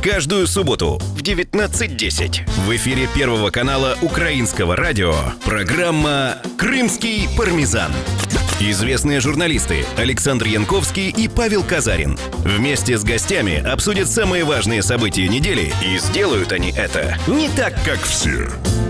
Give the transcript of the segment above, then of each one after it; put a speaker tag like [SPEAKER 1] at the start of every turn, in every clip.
[SPEAKER 1] Каждую субботу в 19:10 в эфире Первого канала Украинского радио программа «Крымский пармезан». Известные журналисты Александр Янковский и Павел Казарин вместе с гостями обсудят самые важные события недели, и сделают они это не так, как все.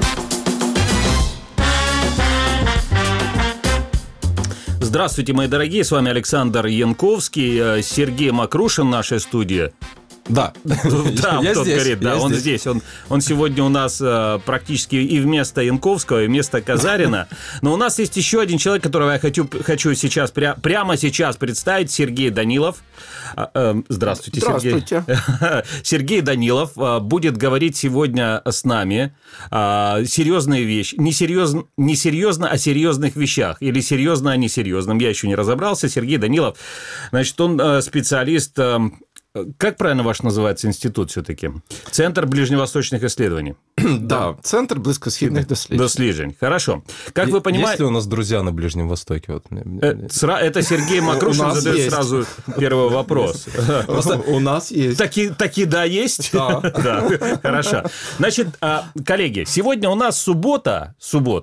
[SPEAKER 2] Здравствуйте, мои дорогие, с вами Александр Янковский, Сергей Макрушин в нашей студии.
[SPEAKER 3] Да,
[SPEAKER 2] я здесь, говорит, да, он здесь. Он сегодня у нас практически и вместо Янковского, и вместо Казарина. Но у нас есть еще один человек, которого я хочу сейчас прямо сейчас представить. Сергей Данилов. Здравствуйте, Сергей.
[SPEAKER 4] Здравствуйте.
[SPEAKER 2] Сергей Данилов будет говорить сегодня с нами серьезные вещи. Не серьезно о серьезных вещах. Или серьезно о несерьезном. Я еще не разобрался. Сергей Данилов, значит, он специалист... Как правильно ваш называется институт все-таки? Центр ближневосточных исследований.
[SPEAKER 4] Да, Центр близкосхідних досліджень.
[SPEAKER 2] Хорошо. Как вы понимаете...
[SPEAKER 3] Есть ли у нас друзья на Ближнем Востоке?
[SPEAKER 2] Это Сергей Макрушин задает сразу первый вопрос.
[SPEAKER 4] У нас есть.
[SPEAKER 2] Таки да, есть? Да. Хорошо. Значит, коллеги, сегодня у нас суббота,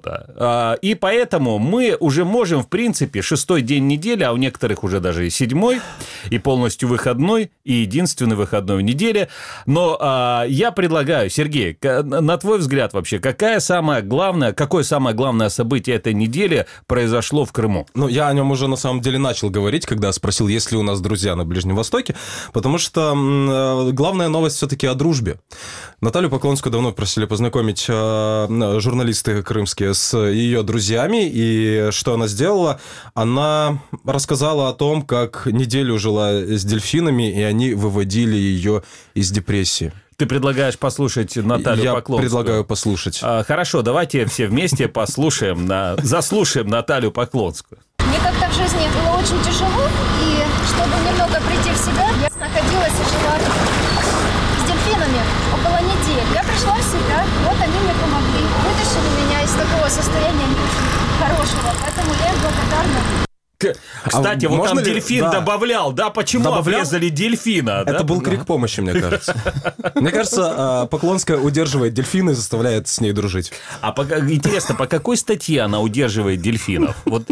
[SPEAKER 2] и поэтому мы уже можем, в принципе, 6-й день недели, а у некоторых уже даже и 7-й, и полностью выходной, и единственный выходной в неделе. Но я предлагаю, Сергей, на твой взгляд вообще, какое самое главное событие этой недели произошло в Крыму?
[SPEAKER 3] Ну, я о нем уже на самом деле начал говорить, когда спросил, есть ли у нас друзья на Ближнем Востоке, потому что главная новость все-таки о дружбе. Наталью Поклонскую давно просили познакомить журналисты крымские с ее друзьями, и что она сделала? Она рассказала о том, как неделю жила с дельфинами, и они выводили ее из депрессии.
[SPEAKER 2] Ты предлагаешь послушать Наталью Поклонскую?
[SPEAKER 3] Я предлагаю послушать.
[SPEAKER 2] Хорошо, давайте все вместе заслушаем Наталью Поклонскую.
[SPEAKER 5] Мне как-то в жизни было очень тяжело, и чтобы немного прийти в себя, я находилась и жила с дельфинами около недели. Я пришла в себя, вот они мне помогли, вытащили меня из такого состояния не очень хорошего, поэтому я им благодарна.
[SPEAKER 2] Кстати, вот там дельфин добавлял, да? Почему обрезали дельфина?
[SPEAKER 3] Это был крик помощи, мне кажется. Мне кажется, Поклонская удерживает дельфина и заставляет с ней дружить.
[SPEAKER 2] Интересно, по какой статье она удерживает дельфинов? Вот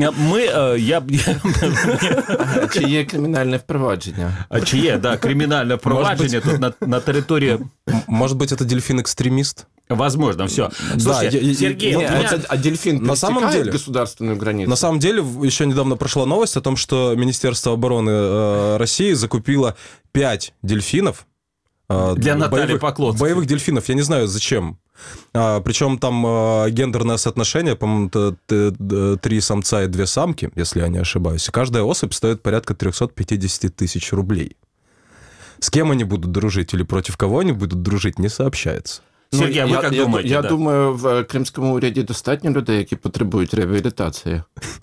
[SPEAKER 4] Чиє кримінальне впровадження?
[SPEAKER 2] Чиє, да, криминальное впровадження тут на территории...
[SPEAKER 3] Может быть, это дельфин-экстремист?
[SPEAKER 2] Возможно, все. Слушай, Сергей,
[SPEAKER 4] а дельфин пересекает государственную границу?
[SPEAKER 3] На самом деле, еще недавно прошла новость о том, что Министерство обороны России закупило 5 дельфинов.
[SPEAKER 2] Для Натальи Поклонской.
[SPEAKER 3] Боевых дельфинов, я не знаю, зачем. Причем там гендерное соотношение, по-моему, 3 самца и 2 самки, если я не ошибаюсь. И каждая особь стоит порядка 350 тысяч рублей. С кем они будут дружить или против кого они будут дружить, не сообщается.
[SPEAKER 2] Сергій, а ви як думаєте?
[SPEAKER 4] Я думаю, в кримському уряді достатньо людей, які потребують реабілітації.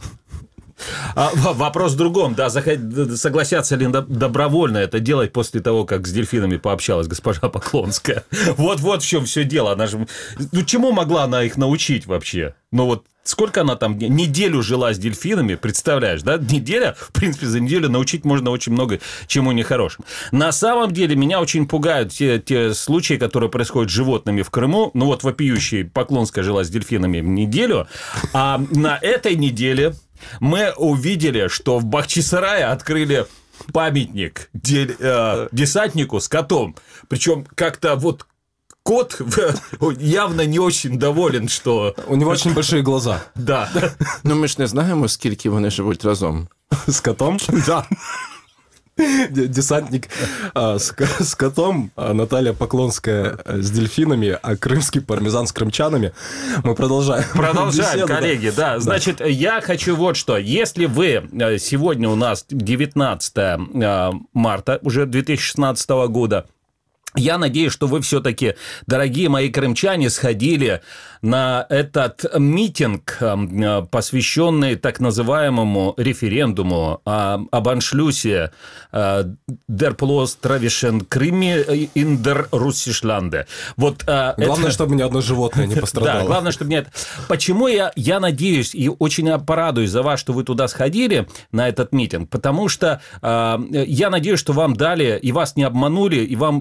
[SPEAKER 2] Вопрос в другом, да, согласятся ли добровольно это делать после того, как с дельфинами пообщалась госпожа Поклонская. Вот в чем все дело. Она же, чему могла она их научить вообще? Сколько она там неделю жила с дельфинами, представляешь, да? Неделя, в принципе, за неделю научить можно очень много чему нехорошему. На самом деле меня очень пугают те случаи, которые происходят с животными в Крыму. Вопиющая Поклонская жила с дельфинами неделю, а на этой неделе мы увидели, что в Бахчисарае открыли памятник десантнику с котом. Причем как-то кот явно не очень доволен, что...
[SPEAKER 3] У него очень большие глаза.
[SPEAKER 2] Да.
[SPEAKER 4] Ну, ми ж не знаємо, скільки вони живуть разом.
[SPEAKER 3] С котом?
[SPEAKER 4] Да.
[SPEAKER 3] Десантник с котом, Наталья Поклонская с дельфинами, а крымский пармезан с крымчанами. Мы продолжаем.
[SPEAKER 2] Продолжаем, коллеги, да. Значит, я хочу вот что. Если вы сегодня у нас 19 марта уже 2016 года, я надеюсь, что вы все-таки, дорогие мои крымчане, сходили на этот митинг, посвященный так называемому референдуму об аншлюсе «Der Plostravischen Krimi in der Russischlande».
[SPEAKER 3] Главное, чтобы ни одно животное не пострадало.
[SPEAKER 2] Да, главное, чтобы нет. Почему я надеюсь и очень порадуюсь за вас, что вы туда сходили, на этот митинг? Потому что я надеюсь, что вам дали, и вас не обманули, и вам каждому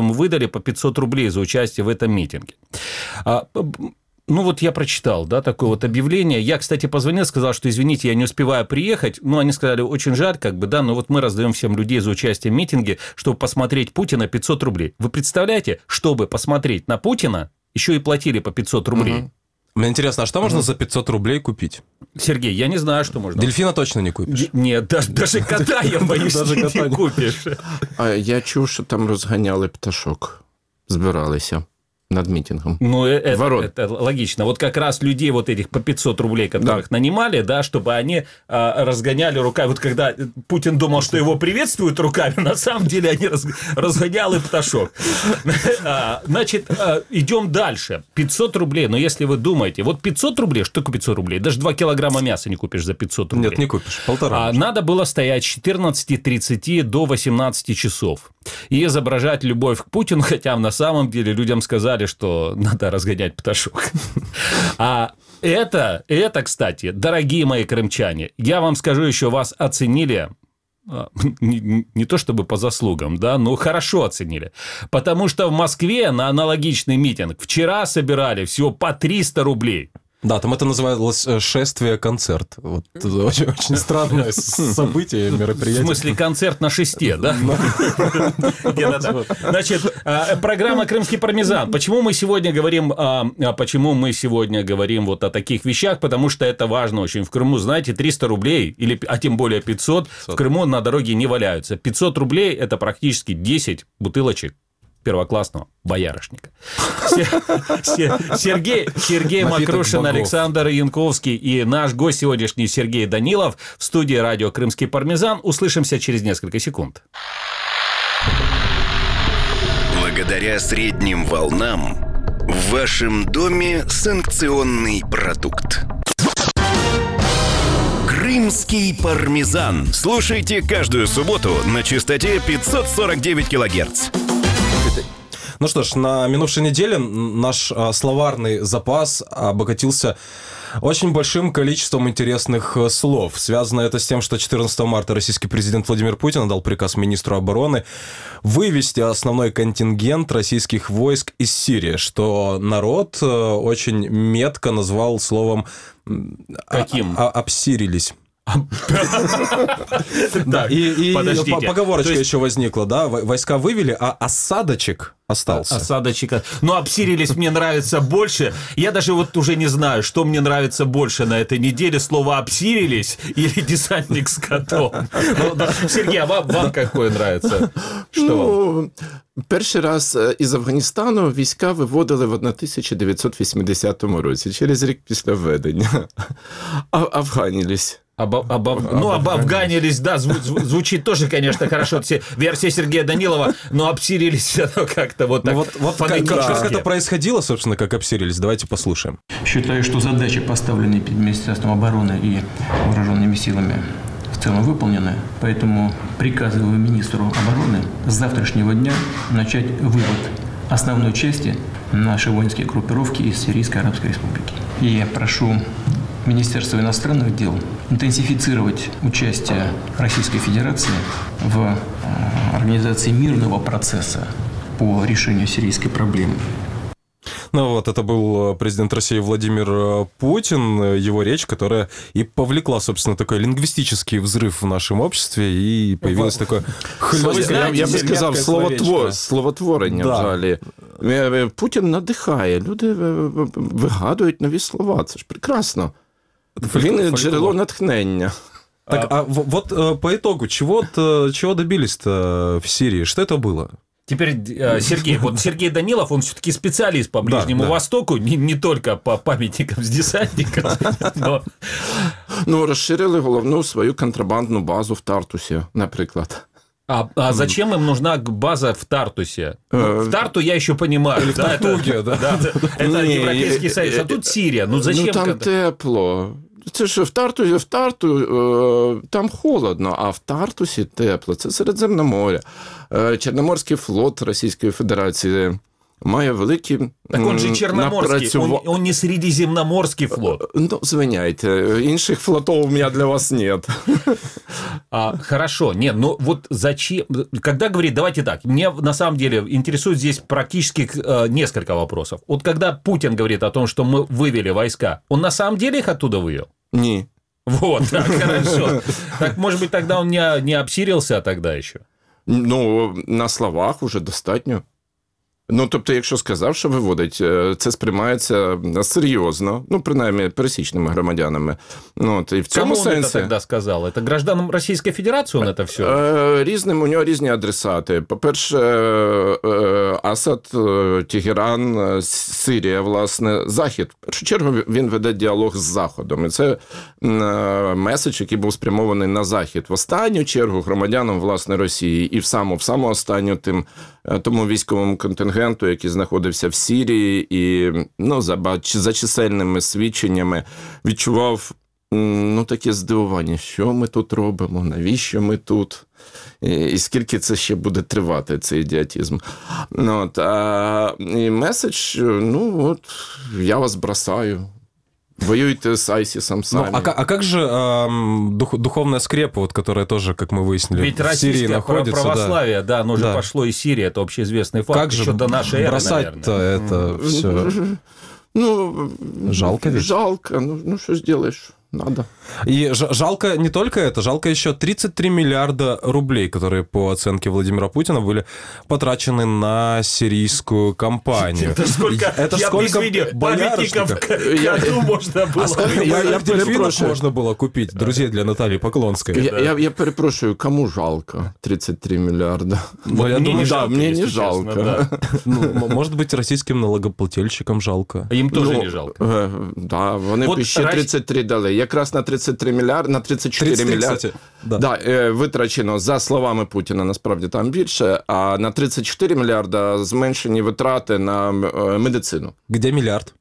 [SPEAKER 2] каждому выдали по 500 рублей за участие в этом митинге. Ну, вот я прочитал, да, такое вот объявление. Я, кстати, позвонил, сказал, что, извините, я не успеваю приехать. Ну, они сказали, очень жаль, как бы, да, но вот мы раздаем всем людей за участие в митинге, чтобы посмотреть Путина 500 рублей. Вы представляете, чтобы посмотреть на Путина, еще и платили по 500 рублей.
[SPEAKER 3] Угу. Мне интересно, а что можно за 500 рублей купить?
[SPEAKER 2] Сергей, я не знаю, что можно.
[SPEAKER 3] Дельфина точно не купишь.
[SPEAKER 2] Нет, даже кота, я боюсь, не купиш.
[SPEAKER 4] А я чув, що там розганяли пташок, збиралися над митингом.
[SPEAKER 2] Ну, это логично. Вот как раз людей вот этих по 500 рублей, которых нанимали, да, чтобы они разгоняли руками. Вот когда Путин думал, что его приветствуют руками, на самом деле они разгоняли пташок. Значит, идем дальше. 500 рублей, но если вы думаете, вот 500 рублей, что такое 500 рублей? Даже 2 килограмма мяса не купишь за 500 рублей.
[SPEAKER 3] Нет, не купишь, 1,5.
[SPEAKER 2] Надо было стоять с 14:30 до 18 часов и изображать любовь к Путину, хотя на самом деле людям сказали, что надо разгонять пташок. А это, кстати, дорогие мои крымчане, я вам скажу еще, вас оценили, не то чтобы по заслугам, да, но хорошо оценили. Потому что в Москве на аналогичный митинг вчера собирали всего по 300 рублей.
[SPEAKER 3] Да, там это называлось шествие-концерт. Вот, очень, очень странное событие, мероприятие.
[SPEAKER 2] В смысле, концерт на шесте, да? Значит, программа «Крымский пармезан». Почему мы сегодня говорим вот о таких вещах? Потому что это важно очень. В Крыму, знаете, 300 рублей, а тем более 500, в Крыму на дороге не валяются. 500 рублей – это практически 10 бутылочек первоклассного боярышника. Сергей Макрушин, Александр Янковский и наш гость сегодняшний Сергей Данилов в студии радио «Крымский пармезан». Услышимся через несколько секунд.
[SPEAKER 1] Благодаря средним волнам в вашем доме санкционный продукт. Крымский пармезан. Слушайте каждую субботу на частоте 549 килогерц.
[SPEAKER 3] Ну что ж, на минувшей неделе наш словарный запас обогатился очень большим количеством интересных слов. Связано это с тем, что 14 марта российский президент Владимир Путин дал приказ министру обороны вывести основной контингент российских войск из Сирии, что народ очень метко назвал словом
[SPEAKER 2] «Каким?»
[SPEAKER 3] «обсирились». Да, и поговорочка еще возникла, да, войска вывели, а осадочек остался.
[SPEAKER 2] Осадочек. Но обсирились мне нравится больше. Я даже вот уже не знаю, что мне нравится больше на этой неделе, слово «обсирились» или «десантник с котом». Сергей, а вам какое нравится? Что вам?
[SPEAKER 4] Перший раз із Афганістану війська виводили в 1980 році, через рік після введення. Афганілись.
[SPEAKER 2] Обafганились, да, звучит тоже, конечно, хорошо. Версия Сергея Данилова, но обсирились как-то вот так.
[SPEAKER 3] Вот как это происходило, собственно, как обсирились? Давайте послушаем.
[SPEAKER 6] Считаю, что задачи, поставленные перед Министерством обороны и вооруженными силами, в целом выполнены. Поэтому приказываю министру обороны с завтрашнего дня начать вывод основной части нашей воинской группировки из Сирийской Арабской Республики. И я прошу Министерство иностранных дел интенсифицировать участие Российской Федерации в организации мирного процесса по решению сирийской проблемы.
[SPEAKER 3] Ну вот, это был президент России Владимир Путин, его речь, которая и повлекла, собственно, такой лингвистический взрыв в нашем обществе, и появилось такое...
[SPEAKER 4] Я би сказав, словотворення в залі. Путін надихає, люди вигадують нові слова, це ж прекрасно. Він джерело натхнення.
[SPEAKER 3] Так, а вот по итогу, чего добились-то в Сирии? Что это было?
[SPEAKER 2] Теперь, Сергей, вот Сергей Данилов, он все-таки специалист по Ближнему Востоку, не только по памятникам с десантником, но...
[SPEAKER 4] Ну, розширили головну свою контрабандну базу в Тартусі, наприклад.
[SPEAKER 2] А зачем им нужна база в Тартусе? В Тарту я еще понимаю.
[SPEAKER 3] Или в Тартуге, да.
[SPEAKER 2] Это Европейский Союз, а тут Сирия. Ну, зачем?
[SPEAKER 4] Ну, там тепло. Це ж в Тарту там холодно, а в Тартусі тепло. Це Середземне море. Чорноморський флот Російської Федерації має великі
[SPEAKER 2] Так он же Черноморський, он не Середземноморський флот.
[SPEAKER 4] Ну, звиняйте, інших флотов у меня для вас нет.
[SPEAKER 2] Хорошо, нет, ну вот зачем, когда говорит, давайте так, мне на самом деле интересует здесь практически несколько вопросов. Вот когда Путин говорит о том, что мы вывели войска, он на самом деле их оттуда вывел?
[SPEAKER 4] Ні.
[SPEAKER 2] Вот, так, хорошо. Так, может быть, тогда он не обсирился тогда еще?
[SPEAKER 4] Ну, на словах уже достатньо. Ну, тобто, якщо сказав, що виводить, це сприймається серйозно, ну, принаймні, пересічними громадянами. Ну, от, і в цьому
[SPEAKER 2] Кому
[SPEAKER 4] сенсі...
[SPEAKER 2] он это тогда сказал? Это гражданам Російської Федерації он это все?
[SPEAKER 4] Різним, у нього різні адресати. По-перше, Асад, Тегеран, Сирія, власне, Захід. В першу чергу він веде діалог з Заходом. І це меседж, який був спрямований на Захід. В останню чергу громадянам, власне, Росії і в саму останню тому військовому контингенту, який знаходився в Сирії і ну, за чисельними свідченнями відчував таке здивування, що ми тут робимо, навіщо ми тут, і скільки це ще буде тривати, цей ідіотизм. І меседж, я вас бросаю. Воюйте с Айсисом сами.
[SPEAKER 3] Ну, а как же духовная скрепа, вот, которая тоже, как мы выяснили,
[SPEAKER 2] ведь
[SPEAKER 3] в Сирии находится?
[SPEAKER 2] Ведь православие, да, оно же пошло из Сирии, это общеизвестный факт,
[SPEAKER 3] как
[SPEAKER 2] еще
[SPEAKER 3] же
[SPEAKER 2] до нашей эры,
[SPEAKER 3] бросать-то это все? Жалко ведь?
[SPEAKER 4] Жалко, что сделаешь? Надо.
[SPEAKER 3] И жалко не только это, жалко еще 33 миллиарда рублей, которые, по оценке Владимира Путина, были потрачены на сирийскую кампанию.
[SPEAKER 2] Это сколько памятников году можно было?
[SPEAKER 3] Я дельфинов можно было купить, друзей для Натальи Поклонской.
[SPEAKER 4] Я перепрошую, кому жалко 33 миллиарда?
[SPEAKER 3] Я думаю,
[SPEAKER 4] да, мне не жалко.
[SPEAKER 3] Может быть, российским налогоплательщикам жалко.
[SPEAKER 2] Им тоже не жалко.
[SPEAKER 4] Да, вони б ще 33 дали. Якраз на 33 мільярди, на 34 мільярди витрачено, за словами Путіна, насправді там більше, а на 34 мільярда зменшені витрати на медицину.
[SPEAKER 3] Где миллиард?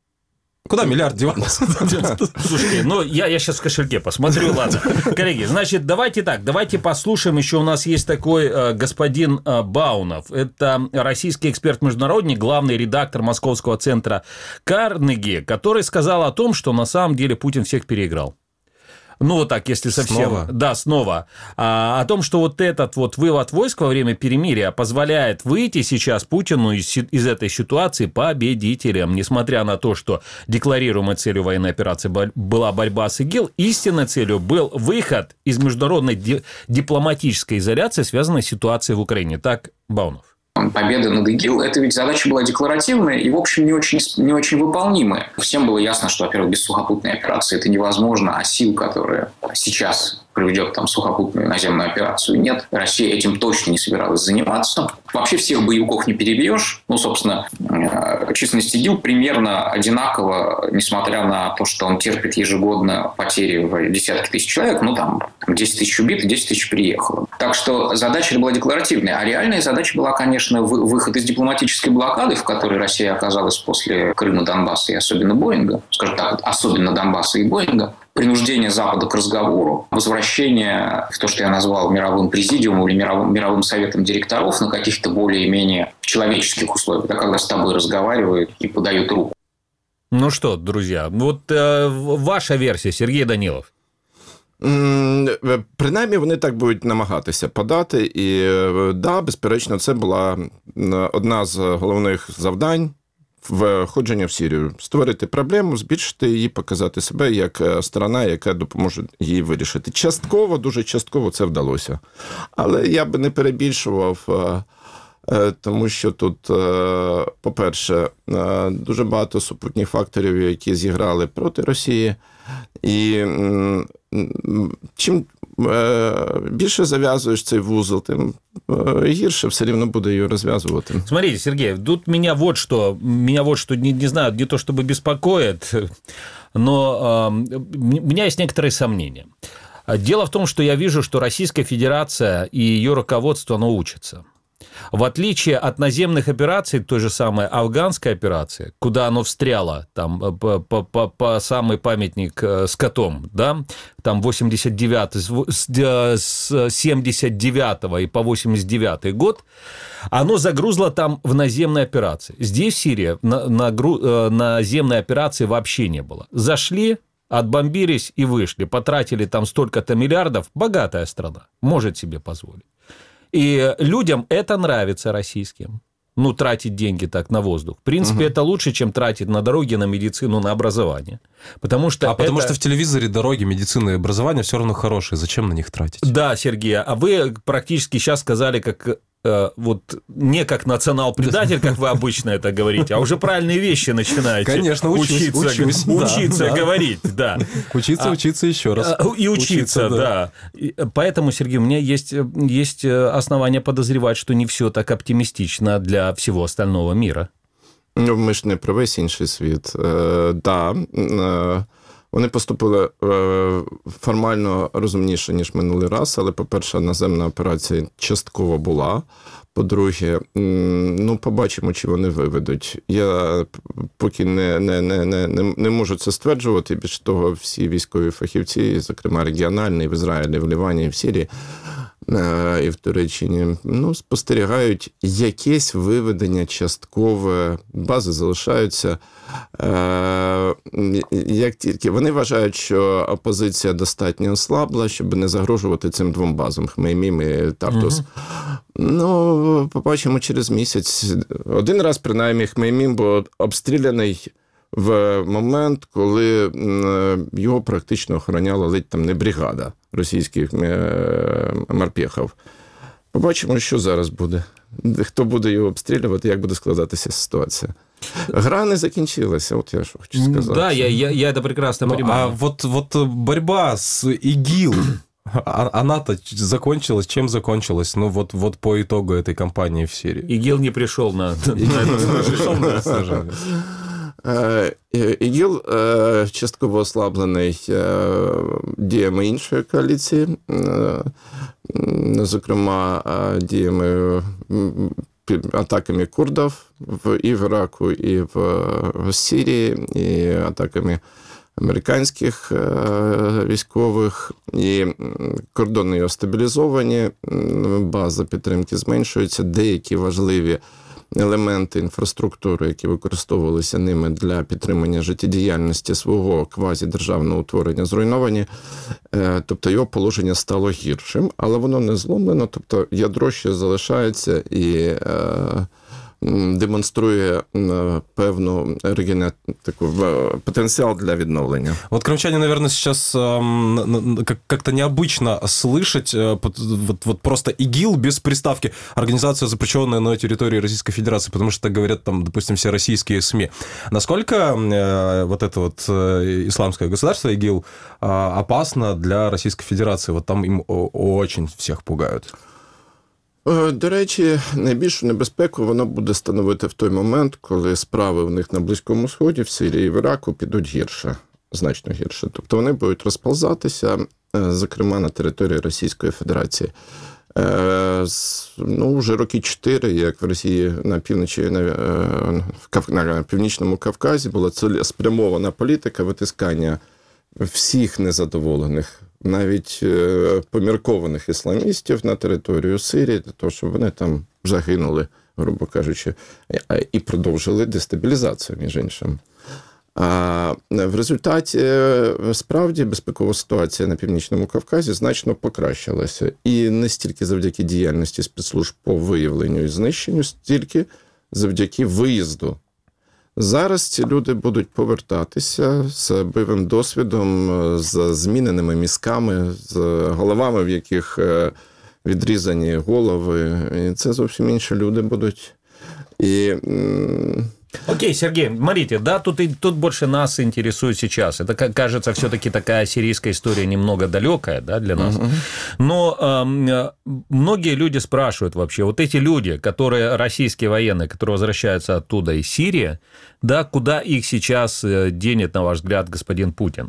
[SPEAKER 3] Куда миллиард девался?
[SPEAKER 2] Слушайте, я сейчас в кошельке посмотрю, ладно. Коллеги, значит, давайте послушаем, еще у нас есть такой господин Баунов. Это российский эксперт-международник, главный редактор московского центра Карнеги, который сказал о том, что на самом деле Путин всех переиграл. Ну, вот так, если совсем...
[SPEAKER 3] Снова?
[SPEAKER 2] Да, снова. О том, что вот этот вот вывод войск во время перемирия позволяет выйти сейчас Путину из этой ситуации победителем. Несмотря на то, что декларируемой целью военной операции была борьба с ИГИЛ, истинной целью был выход из международной дипломатической изоляции, связанной с ситуацией в Украине. Так, Баунов.
[SPEAKER 7] Победа над ИГИЛ, это ведь задача была декларативная и, в общем, не очень выполнимая. Всем было ясно, что, во-первых, без сухопутной операции это невозможно, а сил, которые сейчас приведет там сухопутную наземную операцию, нет. Россия этим точно не собиралась заниматься. Вообще всех боевиков не перебьешь. Собственно, численность ИГИЛ примерно одинакова, несмотря на то, что он терпит ежегодно потери в десятки тысяч человек. 10 тысяч убито, 10 тысяч приехало. Так что задача была декларативная. А реальная задача была, конечно, выход из дипломатической блокады, в которой Россия оказалась после Крыма, Донбасса и особенно Боинга. Скажем так, особенно Донбасса и Боинга. Принуждение Запада к разговору, возвращение в то, что я назвал мировым президиумом или мировым советом директоров на каких-то более-менее человеческих условиях, это когда с тобой разговаривают и подают руку.
[SPEAKER 2] Ну что, друзья, вот ваша версия, Сергей Данилов.
[SPEAKER 4] Принаймні, вони так будуть намагатися подати. І, да, безперечно, це була одна з головних завдань входження в Сирію. Створити проблему, збільшити її, показати себе як сторона, яка допоможе її вирішити. Частково, дуже частково це вдалося. Але я би не перебільшував, тому що тут, по-перше, дуже багато супутніх факторів, які зіграли проти Росії. І чим більше зав'язуєш цей вузол, тим гірше все рівно буде його розв'язувати.
[SPEAKER 2] Смотрите, Сергей, тут меня вот что не знаю, не то чтобы беспокоит, но у меня есть некоторые сомнения. Дело в том, что я вижу, что Российская Федерация и ее руководство, оно учится. В отличие от наземных операций, той же самой афганской операции, куда оно встряло, там, по самый памятник с котом, да, там 89 с 79 и по 89 год, оно загрузло там в наземной операции. Здесь, в Сирии, наземной операции вообще не было. Зашли, отбомбились и вышли, потратили там столько-то миллиардов, богатая страна, может себе позволить. И людям это нравится, российским. Тратить деньги так на воздух. В принципе, это лучше, чем тратить на дороги, на медицину, на образование. Потому что
[SPEAKER 3] в телевизоре дороги, медицина и образование все равно хорошие. Зачем на них тратить?
[SPEAKER 2] Да, Сергей, а вы практически сейчас сказали, как не как национал-предатель, как вы обычно это говорите, а уже правильные вещи начинаете.
[SPEAKER 3] Конечно, учиться
[SPEAKER 2] говорить, да.
[SPEAKER 3] Учиться еще раз.
[SPEAKER 2] И учиться, да. Поэтому, Сергей, у меня есть основания подозревать, что не все так оптимистично для всего остального мира.
[SPEAKER 4] Ми ж не про весь інший світ. Вони поступили формально розумніше, ніж минулий раз, але, по-перше, наземна операція частково була. По-друге, побачимо, чи вони виведуть. Я поки не можу це стверджувати. Більше того, всі військові фахівці, зокрема регіональні, в Ізраїлі, в Лівані, в Сирії і в Туреччині, спостерігають якесь виведення часткове, бази залишаються. Як тільки вони вважають, що опозиція достатньо ослабла, щоб не загрожувати цим двом базам, Хмеймім і Тартус. Побачимо через місяць. Один раз, принаймні, Хмеймім був обстріляний в момент, коли його практично охороняла ледь там не бригада російських морпехів. Побачимо, що зараз буде. Хто буде його обстрілювати, як буде складатися ситуація. Гра не закінчилася, от я що хочу сказати.
[SPEAKER 2] Да, я это прекрасно понимаю.
[SPEAKER 3] А вот борьба с ИГИЛ, она-то закончилась, чем закончилась? Вот по итогу этой кампании в Сирии.
[SPEAKER 2] ИГИЛ не пришел на это сражение.
[SPEAKER 4] ІГІЛ частково ослаблений діями іншої коаліції, зокрема діями, атаками курдів і в Іраку, і в Сирії, і атаками американських військових, і кордони його стабілізовані, база підтримки зменшується, деякі важливі елементи інфраструктури, які використовувалися ними для підтримання життєдіяльності свого квазідержавного утворення, зруйновані. Тобто його положення стало гіршим, але воно не зломлено, тобто ядро ще залишається і демонструє певну потенціал для відновлення.
[SPEAKER 3] Вот крымчане, наверное, сейчас как-то необычно слышать вот просто ИГИЛ без приставки «Организация, запрещенная на территории Российской Федерации», потому что так говорят, там, допустим, все российские СМИ. Насколько вот это вот исламское государство ИГИЛ опасно для Российской Федерации? Вот там им очень всех пугают.
[SPEAKER 4] До речі, найбільшу небезпеку воно буде становити в той момент, коли справи в них на Близькому Сході, в Сирії і в Іраку підуть гірше, значно гірше. Тобто вони будуть розползатися, зокрема, на території Російської Федерації. Вже роки 4, як в Росії на півночі, на Північному Кавказі була цілеспрямована політика витискання всіх незадоволених, навіть поміркованих ісламістів на територію Сирії, для того, щоб вони там загинули, грубо кажучи, і продовжили дестабілізацію, між іншим. А в результаті, справді, безпекова ситуація на Північному Кавказі значно покращилася. І не стільки завдяки діяльності спецслужб по виявленню і знищенню, стільки завдяки виїзду. Зараз ці люди будуть повертатися з бойовим досвідом, з зміненими мізками, з головами, в яких відрізані голови. І це зовсім інші люди будуть.
[SPEAKER 2] Окей, Сергей, смотрите, да, тут больше нас интересует сейчас. Это, кажется, все-таки такая сирийская история немного далекая, да, для нас. Но многие люди спрашивают вообще, вот эти люди, которые, российские военные, которые возвращаются оттуда из Сирии, да, куда их сейчас денет, на ваш взгляд, господин Путин?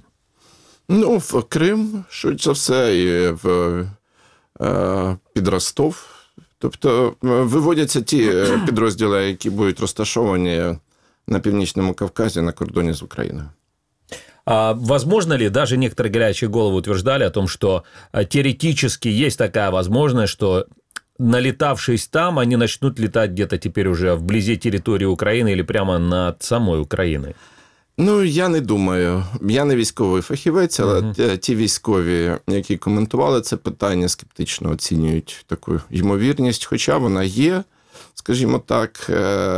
[SPEAKER 4] В Крим, швидше за все, і під Ростов, Тобто виводяться ті підрозділи, які будуть розташовані на Північному Кавказі на кордоні з Україною.
[SPEAKER 2] Возможно ли, даже некоторые горячие головы утверждали о том, что теоретически есть такая возможность, что налетавшись там, они начнут летать где-то теперь уже вблизи территории Украины или прямо над самой Украиной?
[SPEAKER 4] Ну, я не думаю. Я не військовий фахівець, але ті військові, які коментували це питання, скептично оцінюють таку ймовірність, хоча вона є, скажімо так,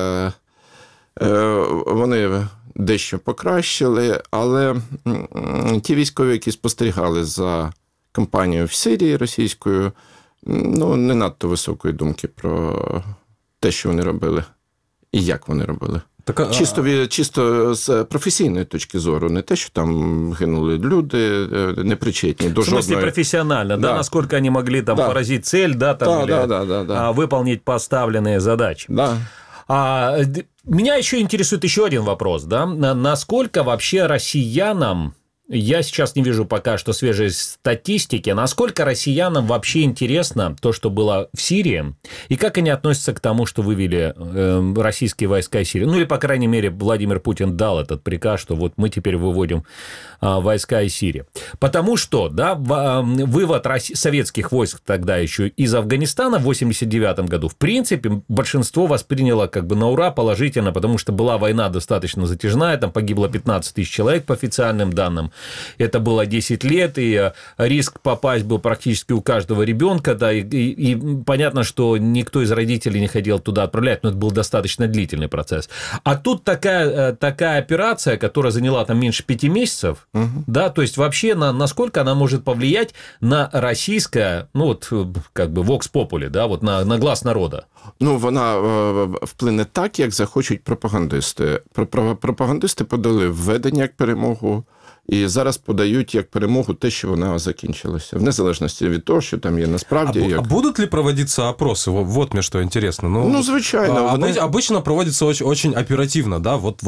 [SPEAKER 4] вони дещо покращили, але ті військові, які спостерігали за кампанією в Сирії російською, ну, не надто високої думки про те, що вони робили і як вони робили. Чисто з професійної точки зору, не те, що там гинули люди, не причетні до жодної... В
[SPEAKER 2] смысле профессионально, да, насколько они могли там поразить цель, да, там, или выполнить поставленные задачи.
[SPEAKER 4] Да.
[SPEAKER 2] Меня еще интересует еще один вопрос, да, насколько вообще россиянам, я сейчас не вижу пока что свежей статистики, насколько россиянам вообще интересно то, что было в Сирии, и как они относятся к тому, что вывели российские войска из Сирии. Ну, или, по крайней мере, Владимир Путин дал этот приказ, что вот мы теперь выводим войска из Сирии. Потому что, да, вывод советских войск тогда еще из Афганистана в 1989 году, в принципе, большинство восприняло как бы на ура положительно, потому что была война достаточно затяжная, там погибло 15 тысяч человек по официальным данным. Это было 10 лет, и риск попасть был практически у каждого ребенка, да, и понятно, что никто из родителей не хотел туда отправлять, но это был достаточно длительный процесс. А тут такая операция, которая заняла там меньше 5 месяцев, да, то есть вообще насколько она может повлиять на российское, ну вот как бы vox populi, да, вот на глаз народа?
[SPEAKER 4] Ну, вона вплине так, як захочуть пропагандисти. Пропагандисти подали введення як перемогу, і зараз подають як перемогу те, що вона закінчилася. В незалежності від того, що там є насправді.
[SPEAKER 3] А будут ли проводиться опросы? Вот мне что интересно.
[SPEAKER 4] Ну звичайно.
[SPEAKER 3] Обычно проводится очень оперативно, да? Вот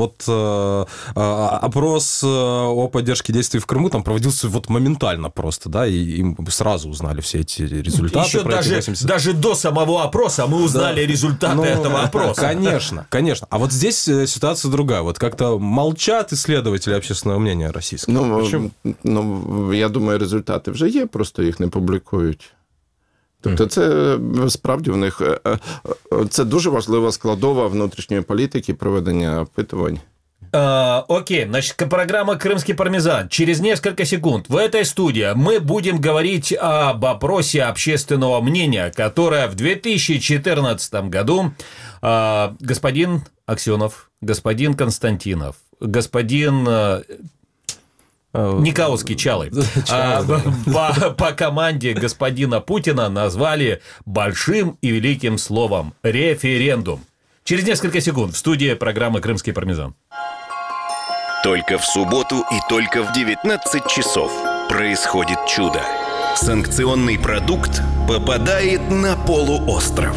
[SPEAKER 3] опрос о поддержке действий в Крыму там проводился вот моментально просто, да, и мы сразу узнали все эти результаты.
[SPEAKER 2] Еще даже до самого опроса мы узнали результаты этого опроса.
[SPEAKER 3] Конечно. А вот здесь ситуация другая. Вот как-то молчат исследователи общественного мнения российского.
[SPEAKER 4] Ну, я думаю, результати вже є, просто їх не публікують. Тобто це справді в них це дуже важлива складова внутрішньої політики проведення опитувань.
[SPEAKER 2] Окей, значит, программа «Крымский пармезан». Через несколько секунд в этой студии мы будем говорить об опросе общественного мнения, которое в 2014 году господин Аксенов, господин Константинов, господин... Никаусский Чалый по команде господина Путина назвали большим и великим словом референдум. Через несколько секунд в студии программы «Крымский пармезан».
[SPEAKER 1] Только в субботу и только в 19 часов происходит чудо. Санкционный продукт попадает на полуостров.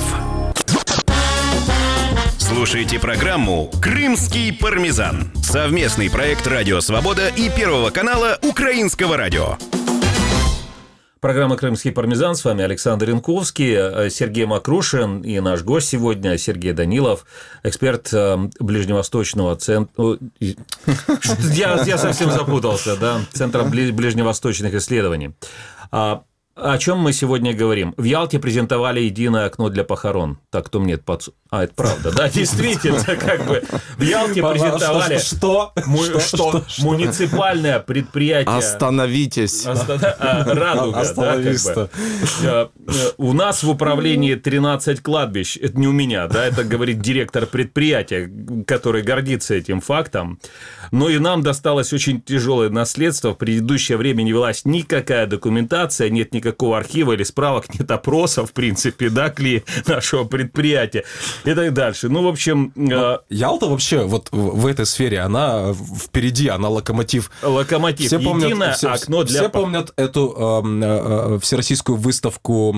[SPEAKER 1] Слушайте программу «Крымский пармезан». Совместный проект «Радио Свобода» и Первого канала Украинского радио.
[SPEAKER 2] Программа «Крымский пармезан». С вами Александр Янковский, Сергей Макрушин и наш гость сегодня Сергей Данилов, эксперт Ближневосточного центра... Я совсем запутался, да? Центра ближневосточных исследований. О чем мы сегодня говорим? В Ялте презентовали единое окно для похорон. Так, кто мне это подсунул? А, это правда, да, действительно, как бы в Ялте презентовали...
[SPEAKER 3] Что?
[SPEAKER 2] Муниципальное предприятие...
[SPEAKER 4] Остановитесь.
[SPEAKER 2] Радуга, да, как бы. У нас в управлении 13 кладбищ. Это не у меня, да, это говорит директор предприятия, который гордится этим фактом. Но и нам досталось очень тяжелое наследство. В предыдущее время не велась никакая документация, нет никакого архива или справок, нет опроса, в принципе, да, к нашего предприятия и так дальше. Ну, в общем...
[SPEAKER 3] Ялта вообще вот в этой сфере, она впереди, она локомотив.
[SPEAKER 2] Локомотив.
[SPEAKER 3] Все помнят,
[SPEAKER 2] единое окно для...
[SPEAKER 3] Все помнят эту всероссийскую выставку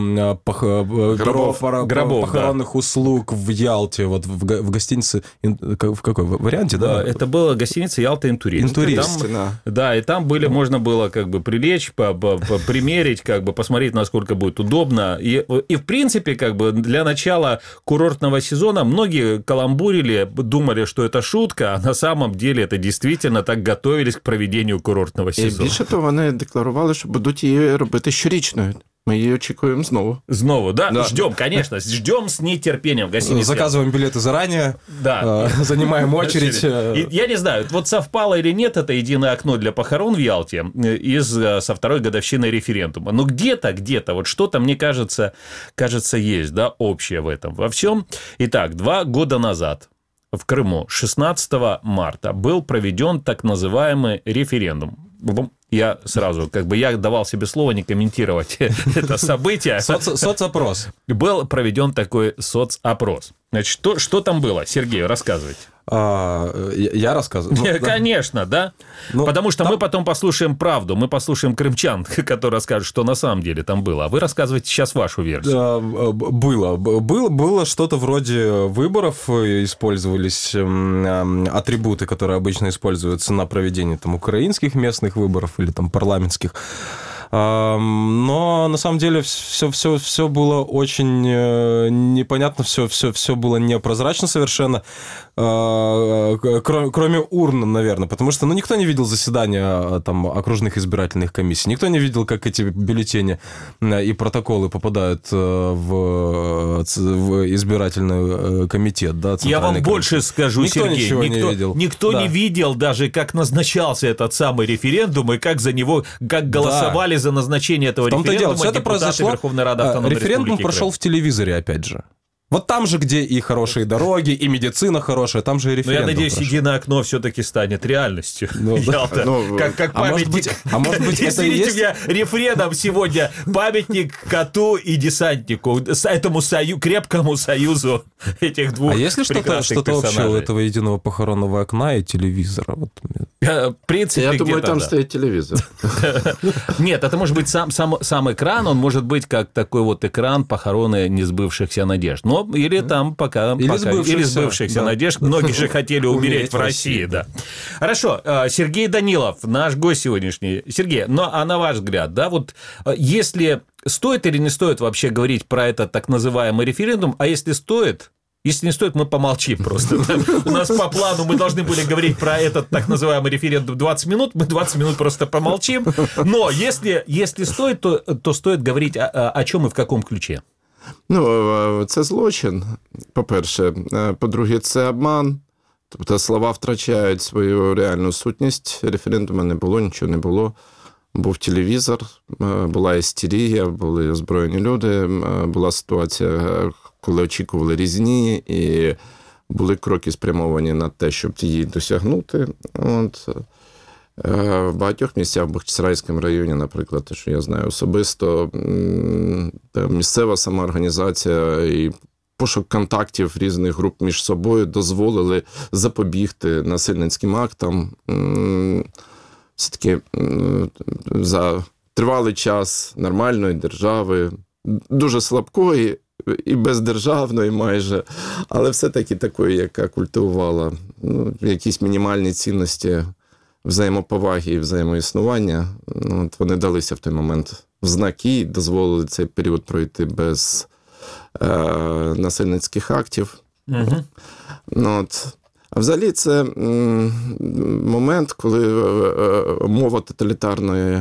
[SPEAKER 3] похоронных услуг в Ялте, вот в гостинице, в какой варианте, да?
[SPEAKER 2] Это была гостиница «Ялта Интурист».
[SPEAKER 3] Интурист,
[SPEAKER 2] да. Да, и там можно было как бы прилечь, примерить, как бы посмотреть, насколько будет удобно. И в принципе, как бы для начала курортного сезона многие каламбурили, думали, что это шутка, а на самом деле это действительно так готовились к проведеннию курортного сезону.
[SPEAKER 4] Більше того, вони декларували, що будуть її робити щорічною. Мы ее очікуем снова.
[SPEAKER 2] Снова, да? Ждем, конечно, ждем с нетерпением.
[SPEAKER 3] Заказываем билеты заранее,
[SPEAKER 2] да.
[SPEAKER 3] Занимаем очередь.
[SPEAKER 2] Я не знаю, вот совпало или нет это единое окно для похорон в Ялте со второй годовщиной референдума. Но где-то, вот что-то, мне кажется, есть, да, общее в этом, во всем. Итак, 2 года назад в Крыму 16 марта был проведен так называемый референдум. Я сразу, я давал себе слово не комментировать это событие.
[SPEAKER 3] Соцопрос.
[SPEAKER 2] Был проведен такой соцопрос. Значит, что там было? Сергей, рассказывайте.
[SPEAKER 3] Я рассказываю.
[SPEAKER 2] Конечно, да. Потому что мы потом послушаем правду, мы послушаем крымчан, которые расскажут, что на самом деле там было. А вы рассказывайте сейчас вашу версию.
[SPEAKER 3] Было что-то вроде выборов, использовались атрибуты, которые обычно используются на проведении там украинских местных выборов или там парламентских. Но на самом деле все было очень непонятно, все было непрозрачно совершенно, кроме урн, наверное, потому что никто не видел заседания там окружных избирательных комиссий, никто не видел, как эти бюллетени и протоколы попадают в избирательный комитет. Да,
[SPEAKER 2] я вам больше скажу,
[SPEAKER 3] никто
[SPEAKER 2] Сергей, никто не видел даже, как назначался этот самый референдум и как за него, как голосовали за назначение этого референдума
[SPEAKER 3] все это произошло.
[SPEAKER 2] Верховной Рады Автономной
[SPEAKER 3] Референдум
[SPEAKER 2] Республики
[SPEAKER 3] прошел в телевизоре, опять же. Вот там же, где и хорошие дороги, и медицина хорошая, там же и референдум.
[SPEAKER 2] Но я надеюсь, единое окно все-таки станет реальностью. Как памятник.
[SPEAKER 3] Может быть, это и есть...
[SPEAKER 2] меня рефреном сегодня памятник коту и десантнику, этому крепкому союзу этих двух прекрасных персонажей.
[SPEAKER 3] Что-то общее у этого единого похоронного окна и телевизора?
[SPEAKER 2] В принципе,
[SPEAKER 4] я думаю, там стоит телевизор.
[SPEAKER 2] Нет, это может быть сам экран, он может быть как такой вот экран похороны несбывшихся надежд. Но или там или сбывшихся надежд. Многие же хотели умереть в России, да. Хорошо, Сергей Данилов, наш гость сегодняшний. Сергей, а на ваш взгляд, да, вот если стоит или не стоит вообще говорить про этот так называемый референдум, а если стоит... Если не стоит, мы помолчим просто. У нас по плану мы должны были говорить про этот так называемый референдум 20 минут, мы 20 минут просто помолчим. Но если стоит, то стоит говорить о чем и в каком ключе.
[SPEAKER 4] Це злочин, по-перше. По-друге, це обман. Тобто слова втрачають свою реальну сутність. Референдуму не було, нічого не було. Був телевізор, була істерія, були озброєні люди, була ситуація, коли очікували різні, і були кроки спрямовані на те, щоб її досягнути. В багатьох місцях в Бахчисарайському районі, наприклад, те, що я знаю особисто, місцева самоорганізація і пошук контактів різних груп між собою дозволили запобігти насильницьким актам. Все-таки за тривалий час нормальної держави, дуже слабкої і бездержавної майже, але все-таки такої, яка культивувала якісь мінімальні цінності взаємоповаги і взаємоіснування. Вони далися в той момент в знаки і дозволили цей період пройти без насильницьких актів. А взагалі це момент, коли мова тоталітарної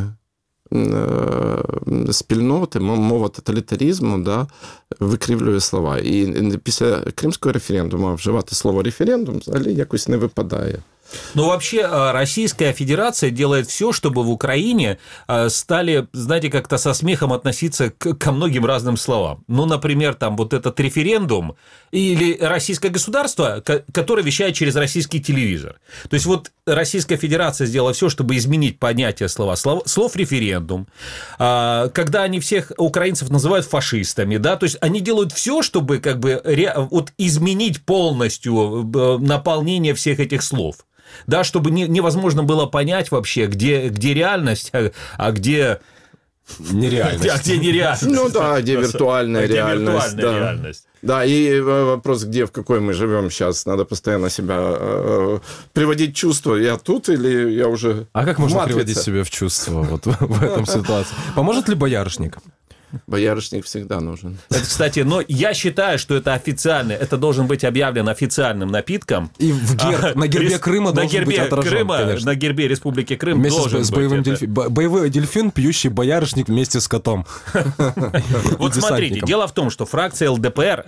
[SPEAKER 4] спільноти, мова тоталітаризму, викривлює слова. І після Кримського референдуму вживати слово «референдум» взагалі якось не випадає.
[SPEAKER 2] Ну, вообще, Российская Федерация делает все, чтобы в Украине стали, знаете, как-то со смехом относиться ко многим разным словам. Ну, например, там вот этот референдум или российское государство, которое вещает через российский телевизор. То есть, вот Российская Федерация сделала все, чтобы изменить понятие слов «референдум». Когда они всех украинцев называют фашистами, да, то есть, они делают все, чтобы как бы вот изменить полностью наполнение всех этих слов. Да, чтобы невозможно было понять вообще, где реальность, а где
[SPEAKER 3] Нереальность.
[SPEAKER 2] А где нереальность?
[SPEAKER 4] Ну да, где виртуальная реальность.
[SPEAKER 2] Виртуальная реальность.
[SPEAKER 4] Да, и вопрос, где, в какой мы живем сейчас. Надо постоянно себя приводить в чувство. Я тут или я уже
[SPEAKER 3] А как можно
[SPEAKER 4] матрице?
[SPEAKER 3] приводить себя в чувство вот в этом ситуации? Поможет ли боярышник?
[SPEAKER 4] Боярышник всегда нужен.
[SPEAKER 2] Это, кстати, но я считаю, что это официально, это должен быть объявлен официальным напитком.
[SPEAKER 3] И на гербе Крыма должен быть отражен, конечно.
[SPEAKER 2] На гербе Республики Крым
[SPEAKER 3] вместе
[SPEAKER 2] должен
[SPEAKER 3] с
[SPEAKER 2] быть
[SPEAKER 3] боевым
[SPEAKER 2] это.
[SPEAKER 3] дельфином. Боевой дельфин, пьющий боярышник вместе с котом.
[SPEAKER 2] Вот смотрите, дело в том, что фракция ЛДПР,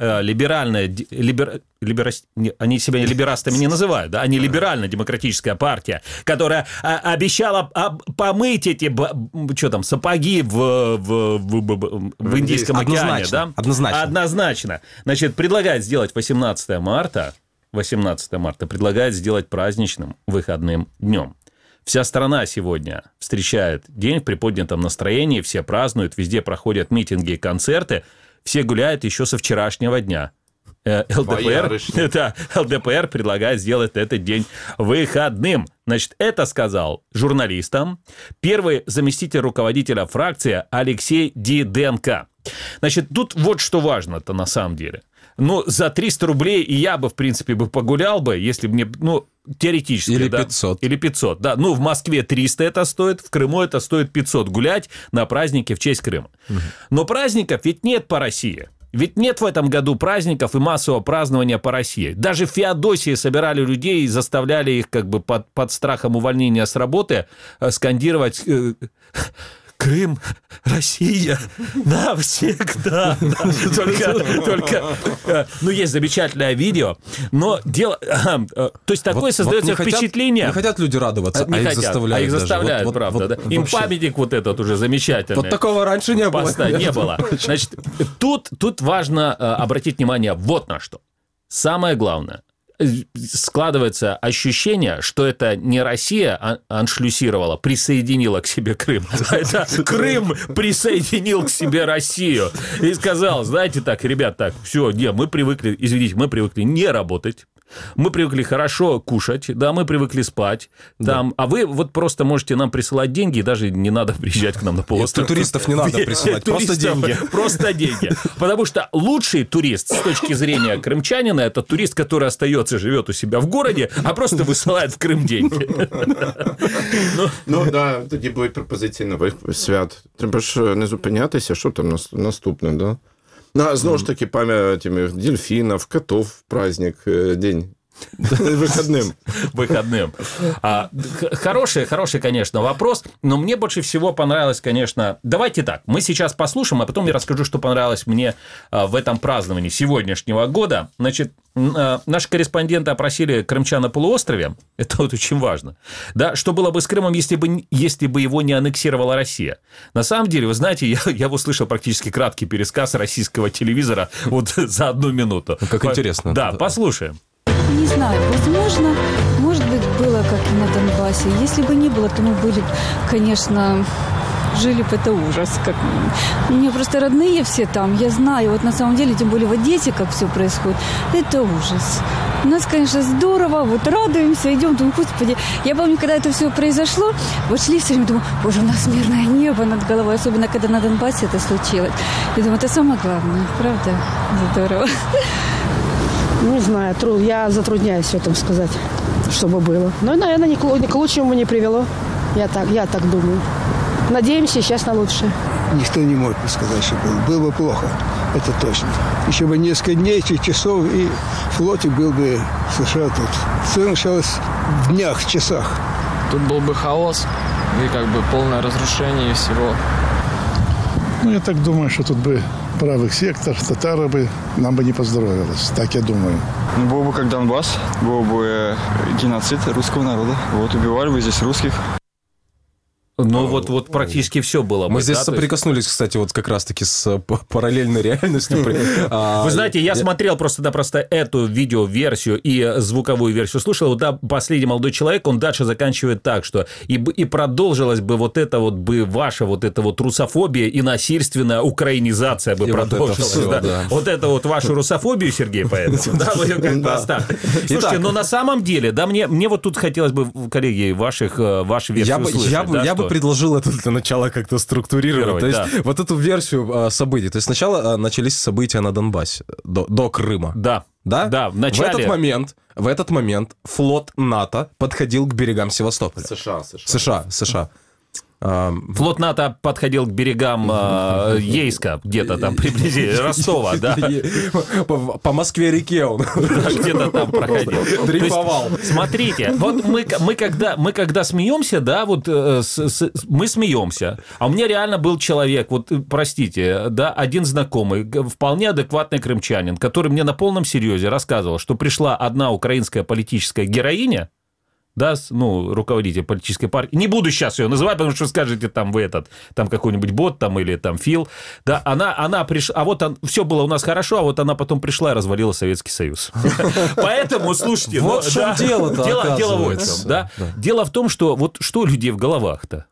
[SPEAKER 2] они себя либерастами не называют, да? Они либерально-демократическая партия, которая обещала помыть эти сапоги в Индийском океане. Да? Однозначно. Значит, предлагает сделать 18 марта предлагает сделать праздничным выходным днем. Вся страна сегодня встречает день в приподнятом настроении, все празднуют, везде проходят митинги и концерты, все гуляют еще со вчерашнего дня. ЛДПР предлагает сделать этот день выходным. Значит, это сказал журналистам первый заместитель руководителя фракции Алексей Диденко. Значит, тут вот что важно-то на самом деле. Ну, за 300 рублей и я бы, в принципе, погулял бы, если бы мне, теоретически.
[SPEAKER 3] Или
[SPEAKER 2] да,
[SPEAKER 3] 500.
[SPEAKER 2] Или 500, да. Ну, в Москве 300 это стоит, в Крыму это стоит 500 гулять на празднике в честь Крыма. Но праздников ведь нет по России. Ведь нет в этом году праздников и массового празднования по России. Даже в Феодосии собирали людей и заставляли их как бы под страхом увольнения с работы скандировать «Крым, Россия, навсегда». Только, есть замечательное видео, но дело... То есть такое создается впечатление...
[SPEAKER 3] Не хотят люди радоваться,
[SPEAKER 2] не
[SPEAKER 3] их
[SPEAKER 2] хотят,
[SPEAKER 3] заставляют.
[SPEAKER 2] их заставляют,
[SPEAKER 3] даже.
[SPEAKER 2] правда. Да? Им
[SPEAKER 3] вообще.
[SPEAKER 2] памятник вот этот уже замечательный.
[SPEAKER 3] Вот такого раньше не было.
[SPEAKER 2] Не было. Значит, тут важно обратить внимание вот на что. Самое главное. Складывается ощущение, что это не Россия аншлюсировала, присоединила к себе Крым, а это Крым присоединил к себе Россию и сказал, знаете так, ребят, так, все, мы привыкли не работать, мы привыкли хорошо кушать, да, мы привыкли спать, там, а вы вот просто можете нам присылать деньги, и даже не надо приезжать к нам на полуостров.
[SPEAKER 3] Туристов не надо присылать, просто деньги.
[SPEAKER 2] Просто деньги. Потому что лучший турист с точки зрения крымчанина – это турист, который остается, живет у себя в городе, а просто висилає в Крим деньги.
[SPEAKER 4] Ну, да, тоді будуть пропозиції нових свят. Треба ж не зупинятися, що там наступне, да? Знову ж таки, пам'ятаємо дельфинов, котов, праздник, день.
[SPEAKER 2] Выходным. Хороший, конечно, вопрос, но мне больше всего понравилось, конечно... Давайте так, мы сейчас послушаем, а потом я расскажу, что понравилось мне в этом праздновании сегодняшнего года. Значит, наши корреспонденты опросили крымчан на полуострове, это вот очень важно, да, что было бы с Крымом, если бы его не аннексировала Россия. На самом деле, вы знаете, я услышал практически краткий пересказ российского телевизора вот за 1 минуту.
[SPEAKER 3] Как интересно.
[SPEAKER 2] Да, послушаем.
[SPEAKER 8] Не знаю, возможно, может быть, было как и на Донбассе. Если бы не было, то мы были, конечно, жили бы, это ужас. Как... У меня просто родные все там, я знаю, вот на самом деле, тем более в Одессе, как все происходит, это ужас. У нас, конечно, здорово, вот радуемся, идем, думаю, господи. Я помню, когда это все произошло, вот шли все время, думаю, боже, у нас мирное небо над головой, особенно когда на Донбассе это случилось. Я думаю, это самое главное, правда? Здорово.
[SPEAKER 9] Не знаю, я затрудняюсь в этом сказать, чтобы было. Но, наверное, ни к лучшему не привело. Я так думаю. Надеемся сейчас на лучшее.
[SPEAKER 10] Никто не может сказать, что было бы плохо. Это точно. Еще бы несколько дней, часов, и флотик был бы США тут. Все началось в днях, в часах.
[SPEAKER 11] Тут был бы хаос и как бы полное разрушение всего.
[SPEAKER 12] Ну, я так думаю, что тут бы правый сектор, татары бы, нам бы не поздоровилось. Так я думаю.
[SPEAKER 13] Был бы как Донбасс, был бы геноцид русского народа. Вот убивали бы здесь русских.
[SPEAKER 2] Ну, вот практически все было.
[SPEAKER 3] Мы здесь соприкоснулись, кстати, вот как раз-таки с параллельной реальностью.
[SPEAKER 2] Вы знаете, я смотрел просто-напросто эту видеоверсию и звуковую версию слушал. Вот, да, последний молодой человек, он дальше заканчивает так, что и продолжилась бы вот это вот бы ваша вот эта вот русофобия и насильственная украинизация бы продолжилась. Вот это вот вашу русофобию, Сергей, поэтому, да, вы ее как бы оставьте. Слушайте, но на самом деле, да, мне вот тут хотелось бы, коллеги, ваши версии услышать.
[SPEAKER 3] Я бы бы предложил это для начала как-то структурировать. То есть вот эту версию событий. То есть сначала начались события на Донбассе, до Крыма.
[SPEAKER 2] Да.
[SPEAKER 3] Да?
[SPEAKER 2] Да, в начале...
[SPEAKER 3] В этот момент флот НАТО подходил к берегам Севастополя. США.
[SPEAKER 2] Флот НАТО подходил к берегам Ейска, где-то там приблизительно, Ростова, да.
[SPEAKER 3] По Москве-реке он
[SPEAKER 2] где-то там проходил.
[SPEAKER 3] Дрейфовал.
[SPEAKER 2] Смотрите, вот мы когда смеемся, да, вот мы смеемся, а у меня реально был человек, вот простите, да, один знакомый, вполне адекватный крымчанин, который мне на полном серьезе рассказывал, что пришла одна украинская политическая героиня, да, ну, руководитель политической партии, не буду сейчас ее называть, потому что скажете, там, вы там какой-нибудь бот, там, или там Фил, да, она пришла, а вот все было у нас хорошо, а вот она потом пришла и развалила Советский Союз. Поэтому, слушайте,
[SPEAKER 3] вот в чем дело-то,
[SPEAKER 2] дело в этом, да, дело в том, что вот что у людей в головах-то?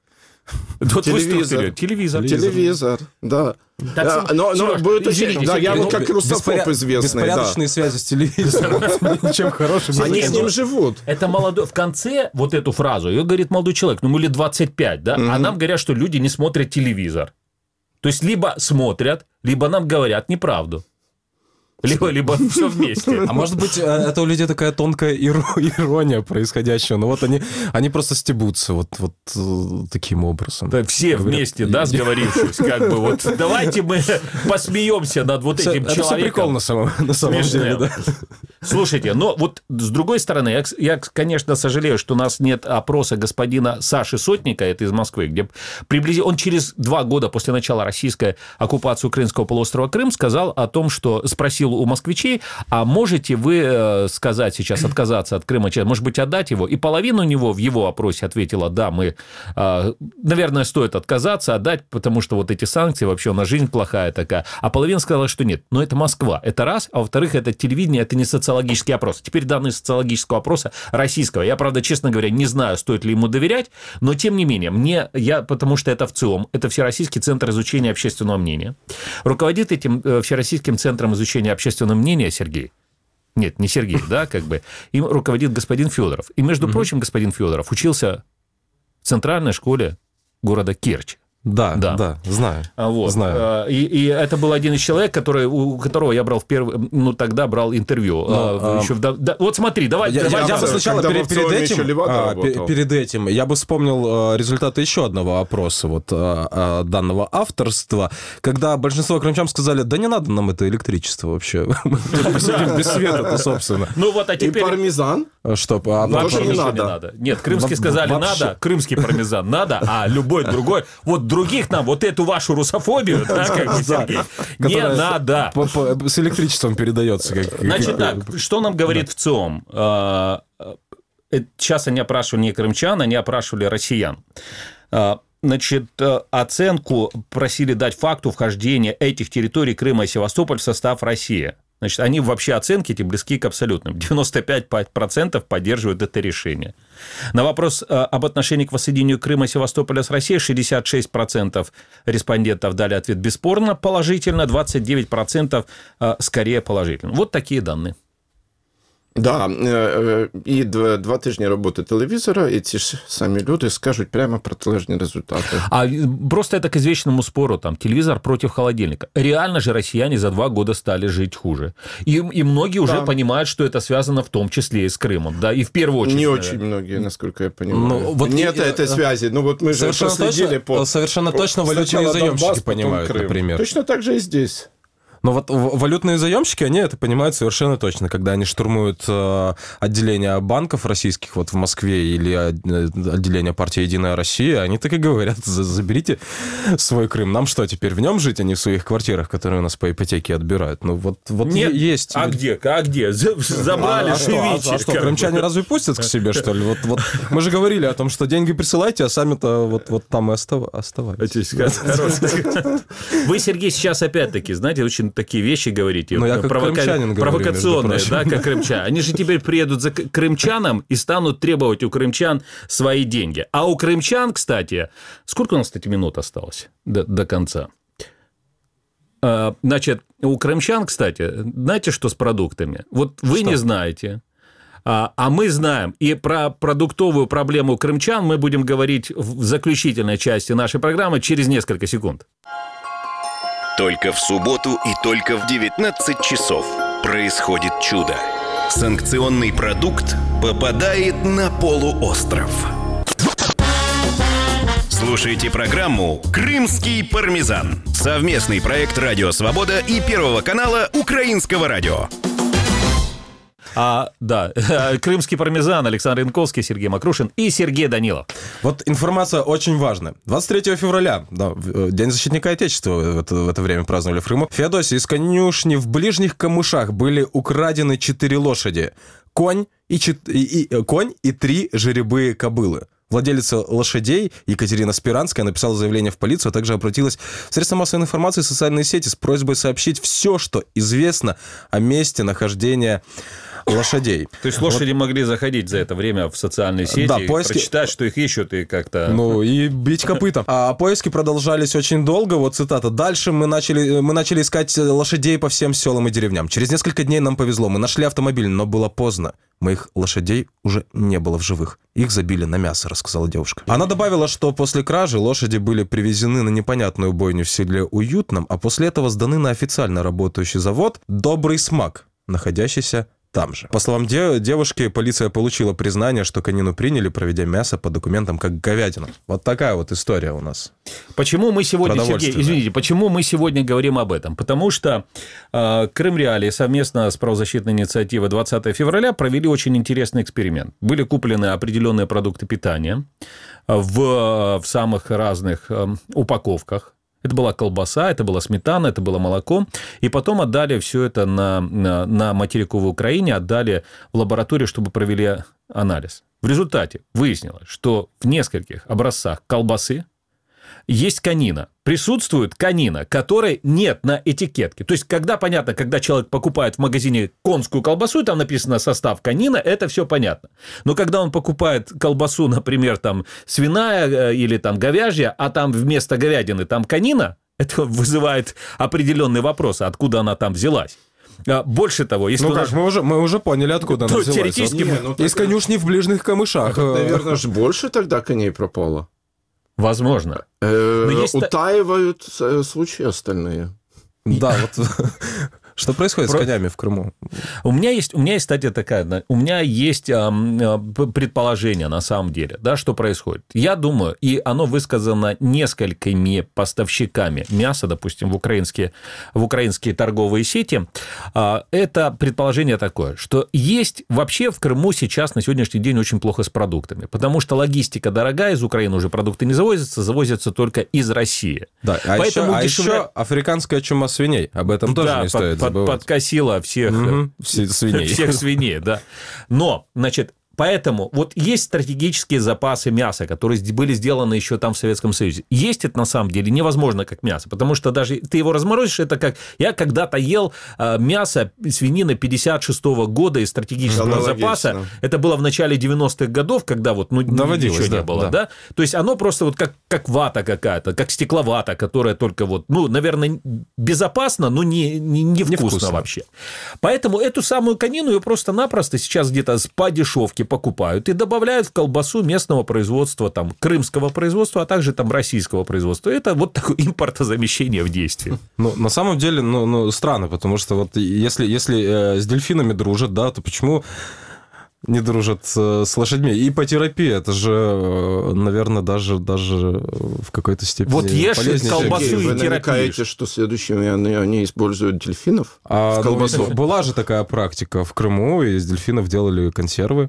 [SPEAKER 4] Телевизор, да. Но будет очень... Да, я вот как русофоб известный.
[SPEAKER 3] Беспорядочные связи с телевизором. Ничем хорошим.
[SPEAKER 4] Они с ним живут.
[SPEAKER 2] Это молодой... В конце вот эту фразу, ее говорит молодой человек, ну, ему лет 25, да? А нам говорят, что люди не смотрят телевизор. То есть, либо смотрят, либо нам говорят неправду. Либо все вместе.
[SPEAKER 3] А может быть, это у людей такая тонкая ирония происходящего. Но вот они просто стебутся вот таким образом.
[SPEAKER 2] Да, все говорят, вместе, да, сговорившись, как бы вот давайте мы посмеемся над вот этим человеком.
[SPEAKER 3] Это прикол на самом деле, да.
[SPEAKER 2] Слушайте, но вот с другой стороны, я, конечно, сожалею, что у нас нет опроса господина Саши Сотника, это из Москвы, где приблизительно он через 2 года после начала российской оккупации украинского полуострова Крым сказал о том, что спросил у москвичей, а можете вы сказать сейчас, отказаться от Крыма, может быть, отдать его? И половина у него в его опросе ответила, да, мы, наверное, стоит отказаться, отдать, потому что вот эти санкции, вообще у нас жизнь плохая такая. А половина сказала, что нет. Но это Москва, это раз, а во-вторых, это телевидение, это не социологический опрос. Теперь данные социологического опроса российского. Я, правда, честно говоря, не знаю, стоит ли ему доверять, но тем не менее, потому что это ВЦИОМ, это Всероссийский центр изучения общественного мнения. Руководит этим Всероссийским центром изучения общественного мнения Сергей. Нет, не Сергей, да, как бы. Им руководит господин Федоров. И, между прочим, господин Федоров учился в центральной школе города Керчь.
[SPEAKER 3] Да, знаю.
[SPEAKER 2] Вот.
[SPEAKER 3] Знаю.
[SPEAKER 2] И это был один из человек, у которого я брал тогда брал интервью. Вот смотри, давай.
[SPEAKER 3] Я бы сначала перед этим я бы вспомнил результаты еще одного опроса вот данного авторства, когда большинство крымчан сказали, да не надо нам это электричество вообще. Мы посидим без света-то, собственно.
[SPEAKER 2] Ну вот, а теперь...
[SPEAKER 4] И пармезан?
[SPEAKER 3] Что?
[SPEAKER 2] Вообще не надо. Нет, крымские сказали надо, крымский пармезан надо, а любой другой... Вот других нам, вот эту вашу русофобию, да, как бы, Сергей, не надо.
[SPEAKER 3] С электричеством передается.
[SPEAKER 2] Значит так, что нам говорит ВЦИОМ? Сейчас они опрашивали не крымчан, они опрашивали россиян. Значит, оценку просили дать факту вхождения этих территорий Крыма и Севастополь в состав России. Значит, они вообще оценки эти близки к абсолютным. 95% поддерживают это решение. На вопрос об отношении к воссоединению Крыма и Севастополя с Россией 66% респондентов дали ответ бесспорно положительно, 29% скорее положительно. Вот такие данные.
[SPEAKER 4] Да, і 2 тижні роботи телевізора, і ці ж самі люди скажуть прямо протилежні результати.
[SPEAKER 2] А просто это к извечному спору, там, телевизор против холодильника. Реально же россияне за 2 года стали жить хуже. И многие уже понимают, что это связано в том числе и с Крымом, да, и в первую очередь.
[SPEAKER 4] Не очень многие, насколько я понимаю. Ну, вот нет этой связи. Ну, вот мы же проследили по...
[SPEAKER 3] Совершенно точно валютные заемщики понимают, например.
[SPEAKER 4] Точно так же и здесь.
[SPEAKER 3] Но вот валютные заемщики, они это понимают совершенно точно, когда они штурмуют отделения банков российских вот в Москве или отделение партии «Единая Россия», они так и говорят, заберите свой Крым, нам что, теперь в нем жить, а не в своих квартирах, которые у нас по ипотеке отбирают? Ну вот
[SPEAKER 2] нет,
[SPEAKER 3] есть.
[SPEAKER 2] А где? Забрали, живите.
[SPEAKER 3] А что, крымчане разве пустят к себе, что ли? Вот мы же говорили о том, что деньги присылайте, а сами-то вот там и оставайтесь.
[SPEAKER 2] Вы, Сергей, сейчас опять-таки, знаете, очень такие вещи говорите, провокационные, да, как крымчане. Они же теперь приедут за крымчанам и станут требовать у крымчан свои деньги. А у крымчан, кстати, сколько у нас, кстати, минут осталось до конца? Значит, у крымчан, кстати, знаете, что с продуктами? Вот вы не знаете, А мы знаем. И про продуктовую проблему крымчан мы будем говорить в заключительной части нашей программы через несколько секунд.
[SPEAKER 1] Только в субботу и только в 19 часов происходит чудо. Санкционный продукт попадает на полуостров. Слушайте программу «Крымский пармезан». Совместный проект «Радио Свобода» и Первого канала Украинского радио.
[SPEAKER 2] Крымский пармезан, Александр Янковский, Сергей Макрушин и Сергей Данилов.
[SPEAKER 3] Вот информация очень важная. 23 февраля, День защитника Отечества в это время праздновали в Крыму. В Феодосии из конюшни в ближних камышах были украдены 4 лошади, конь и 3 жеребые кобылы. Владелица лошадей Екатерина Спиранская написала заявление в полицию, а также обратилась в средства массовой информации и социальные сети с просьбой сообщить все, что известно о месте нахождения лошадей.
[SPEAKER 2] То есть лошади могли заходить за это время в социальные сети, прочитать, что их ищут, и как-то...
[SPEAKER 3] и бить копытом. А поиски продолжались очень долго, вот цитата. «Дальше мы начали искать лошадей по всем селам и деревням. Через несколько дней нам повезло. Мы нашли автомобиль, но было поздно. Моих лошадей уже не было в живых. Их забили на мясо», рассказала девушка. Она добавила, что после кражи лошади были привезены на непонятную бойню в селе Уютном, а после этого сданы на официально работающий завод «Добрый смак», находящийся там же. По словам девушки, полиция получила признание, что конину приняли, проведя мясо по документам как говядину. Вот такая вот история у нас.
[SPEAKER 2] Почему мы сегодня, Сергей, почему мы сегодня говорим об этом? Потому что Крым Реалии совместно с правозащитной инициативой 20 февраля провели очень интересный эксперимент. Были куплены определенные продукты питания в самых разных упаковках. Это была колбаса, это была сметана, это было молоко. И потом отдали все это на материковой Украине, отдали в лабораторию, чтобы провели анализ. В результате выяснилось, что в нескольких образцах колбасы есть конина. Присутствует конина, которой нет на этикетке. То есть, когда человек покупает в магазине конскую колбасу, и там написано состав конина, это все понятно. Но когда он покупает колбасу, например, там свиная или там говяжья, а там вместо говядины там конина, это вызывает определенные вопросы, откуда она там взялась. Больше того, если...
[SPEAKER 3] мы уже поняли, откуда она взялась.
[SPEAKER 2] Теоретически...
[SPEAKER 3] Из конюшни в ближних камышах.
[SPEAKER 4] Наверное, же больше тогда коней пропало.
[SPEAKER 2] Возможно.
[SPEAKER 4] Утаивают случаи остальные.
[SPEAKER 3] Да, вот что происходит с конями в Крыму?
[SPEAKER 2] У меня есть, кстати, у меня есть предположение на самом деле, да, что происходит. Я думаю, и оно высказано несколькими поставщиками мяса, допустим, в украинские торговые сети. Это предположение такое, что есть вообще в Крыму сейчас на сегодняшний день очень плохо с продуктами, потому что логистика дорогая, из Украины уже продукты не завозятся только из России.
[SPEAKER 3] Да, еще африканская чума свиней, об этом тоже не стоит забывать.
[SPEAKER 2] Подкосила всех свиней, да. Но, значит, поэтому вот есть стратегические запасы мяса, которые были сделаны еще там в Советском Союзе. Есть это на самом деле невозможно как мясо, потому что даже ты его разморозишь, это как... Я когда-то ел мясо свинины 56-го года из стратегического запаса. Это было в начале 90-х годов, когда вот ничего не было, да? То есть оно просто вот как вата какая-то, как стекловата, которая только вот, наверное, безопасно, но не вкусно вообще. Поэтому эту самую конину ее просто-напросто сейчас где-то по дешевке покупают и добавляют в колбасу местного производства, там, крымского производства, а также там российского производства. Это вот такое импортозамещение в действии.
[SPEAKER 3] На самом деле, странно, потому что вот если с дельфинами дружат, да, то почему не дружат с лошадьми? Ипотерапия, это же, наверное, даже в какой-то степени
[SPEAKER 2] вот ешь колбасу и
[SPEAKER 4] терапию. Вы намекаете, что следующими они используют дельфинов в колбасу?
[SPEAKER 3] Была же такая практика в Крыму, и из дельфинов делали консервы.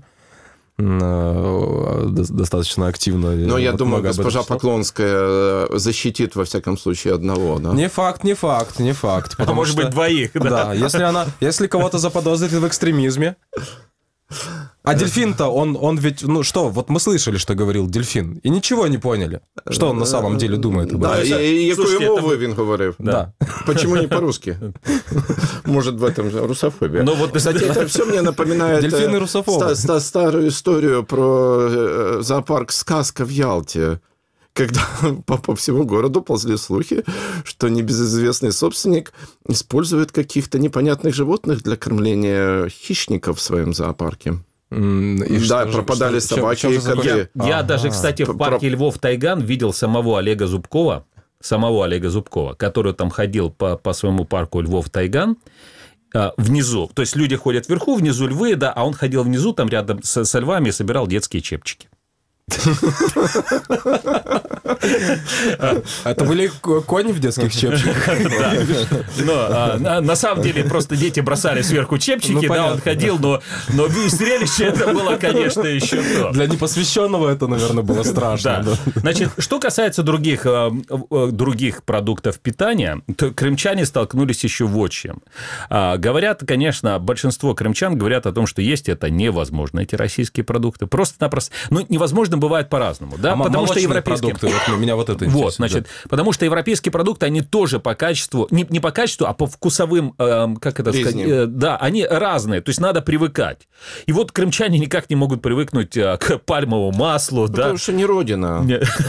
[SPEAKER 3] Достаточно активно.
[SPEAKER 4] Но я думаю, госпожа Поклонская защитит, во всяком случае, одного, да?
[SPEAKER 3] Не факт.
[SPEAKER 2] А может быть, двоих, да?
[SPEAKER 3] Да, если кого-то заподозрит в экстремизме. А дельфин-то, он ведь, вот мы слышали, что говорил дельфин, и ничего не поняли, что он на самом деле думает об этом.
[SPEAKER 4] Да, и якою мовою він говорив.
[SPEAKER 3] Да.
[SPEAKER 4] Почему не по-русски? Может, в этом же русофобия. Кстати, это все мне напоминает старую историю про зоопарк «Сказка» в Ялте, когда по всему городу ползли слухи, что небезызвестный собственник использует каких-то непонятных животных для кормления хищников в своем зоопарке. Да, пропадали собаки и коты.
[SPEAKER 2] Я даже, кстати, в парке Львов-Тайган видел самого Олега Зубкова, который там ходил по своему парку Львов-Тайган, внизу. То есть люди ходят вверху, внизу львы, да, а он ходил внизу, там рядом со львами и собирал детские чепчики.
[SPEAKER 3] Это были кони в детских чепчиках?
[SPEAKER 2] Да. На самом деле, просто дети бросали сверху чепчики, да, он ходил, но зрелище это было, конечно, еще то.
[SPEAKER 3] Для непосвященного это, наверное, было страшно.
[SPEAKER 2] Значит, что касается других продуктов питания, то крымчане столкнулись еще вот с чем. Говорят, конечно, большинство крымчан говорят о том, что есть это невозможно, эти российские продукты. Просто-напросто. Ну, невозможно бывает по-разному, да, потому что европейские
[SPEAKER 3] продукты, вот меня вот это интересует.
[SPEAKER 2] Вот, значит, потому что европейские продукты, они тоже по качеству, не по качеству, а по вкусовым, как это сказать, да, они разные, то есть надо привыкать. И вот крымчане никак не могут привыкнуть к пальмовому маслу, да.
[SPEAKER 4] Потому что не родина.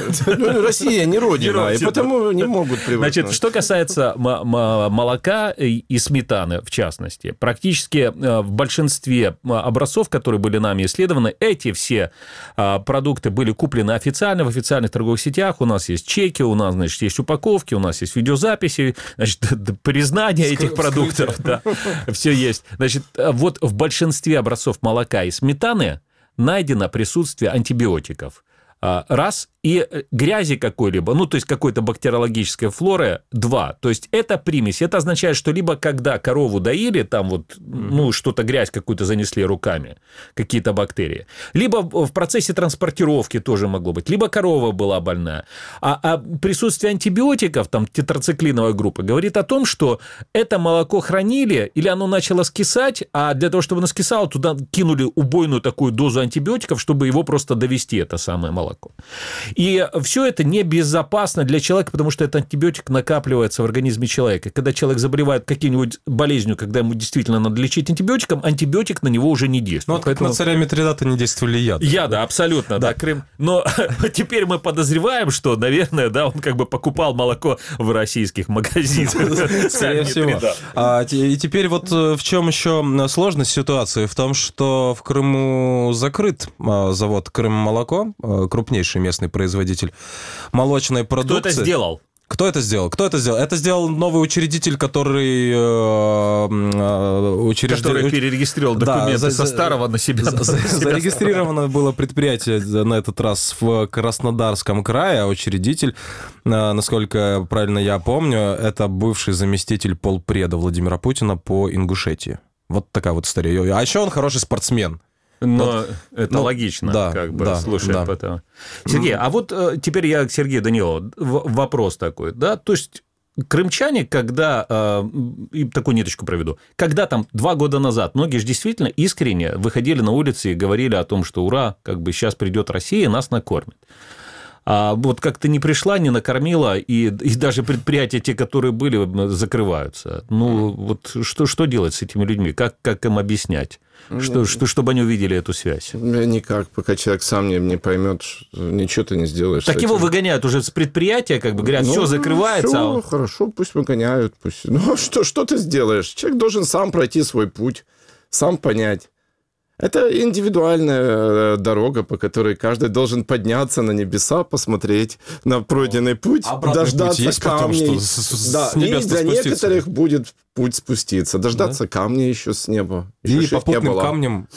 [SPEAKER 4] Россия не родина, и потому не могут привыкнуть.
[SPEAKER 2] Значит, что касается молока и сметаны, в частности, практически в большинстве образцов, которые были нами исследованы, эти все продукты были куплены официально в официальных торговых сетях. У нас есть чеки, у нас, значит, есть упаковки, у нас есть видеозаписи, значит, признание этих продуктов. Да, все есть. Значит, вот в большинстве образцов молока и сметаны найдено присутствие антибиотиков. Раз, и грязи какой-либо, ну, то есть какой-то бактериологической флоры, 2. То есть это примесь. Это означает, что либо когда корову доили, там вот, ну, что-то грязь какую-то занесли руками, какие-то бактерии, либо в процессе транспортировки тоже могло быть, либо корова была больная. А присутствие антибиотиков, там, тетрациклиновой группы, говорит о том, что это молоко хранили, или оно начало скисать, а для того, чтобы оно скисало, туда кинули убойную такую дозу антибиотиков, чтобы его просто довести, это самое молоко. И все это небезопасно для человека, потому что этот антибиотик накапливается в организме человека. Когда человек заболевает какой-нибудь болезнью, когда ему действительно надо лечить антибиотиком, антибиотик на него уже не действует.
[SPEAKER 3] Ну, вот поэтому... на царя Митридата не действовали яды.
[SPEAKER 2] Яды, абсолютно, да. Крым. Но теперь мы подозреваем, что, наверное, да, он как бы покупал молоко в российских магазинах.
[SPEAKER 3] Скорее всего. И теперь вот в чем еще сложность ситуации? В том, что в Крыму закрыт завод «Крым-молоко», крупнейший местный производитель молочной продукции.
[SPEAKER 2] Кто это сделал?
[SPEAKER 3] Кто это сделал? Это сделал новый учредитель, который
[SPEAKER 2] перерегистрировал документы со старого на себя.
[SPEAKER 3] Зарегистрировано было предприятие на этот раз в Краснодарском крае, а учредитель, насколько правильно я помню, это бывший заместитель полпреда Владимира Путина по Ингушетии. Вот такая вот история. А еще он хороший спортсмен.
[SPEAKER 2] Но это логично, да, как бы, да, слушай, да. Потом. Сергей, а вот теперь я к Сергею Данилову вопрос такой, да, то есть крымчане, когда, и такую ниточку проведу, когда там 2 года назад многие же действительно искренне выходили на улицы и говорили о том, что ура, как бы сейчас придет Россия и нас накормит. А вот как-то не пришла, не накормила, и даже предприятия, те, которые были, закрываются. Ну, вот что делать с этими людьми? Как им объяснять? Чтобы они увидели эту связь?
[SPEAKER 4] Никак, пока человек сам не поймет, ничего ты не сделаешь.
[SPEAKER 2] Так его выгоняют уже с предприятия, как бы говорят, все закрывается.
[SPEAKER 4] Всё, хорошо, пусть выгоняют. Пусть. Ну, что ты сделаешь? Человек должен сам пройти свой путь, сам понять. Это индивидуальная дорога, по которой каждый должен подняться на небеса, посмотреть на пройденный путь, дождаться камней. Да, и для некоторых будет путь спуститься, дождаться камней еще с неба.
[SPEAKER 3] И попутным камнем